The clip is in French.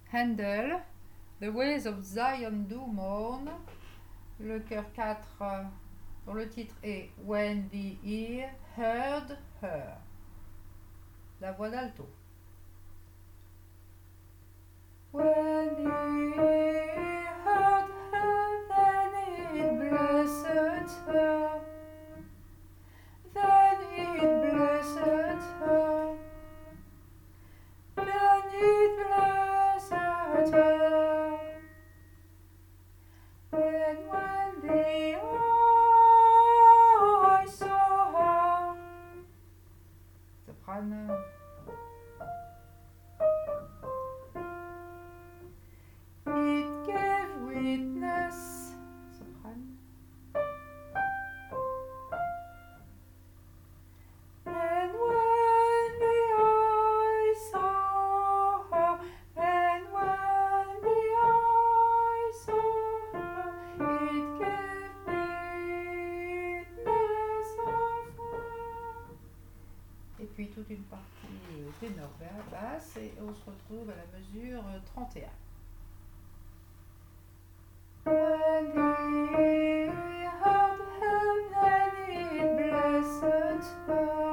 Handel, The Ways of Zion do mourn, le chœur 4 dont le titre est When the ear heard her, la voix d'alto. When the ear heard her, then it blessed her, then it blessed her, then it blessed her. When the eye saw her, soprano. It gave witness, soprano. And when the eye saw her, and when the eye saw her, it gave witness of her. Et puis toute une partie ténor vers la basse, et on se retrouve à la mesure 31. When the ear heard her, then it blessed her.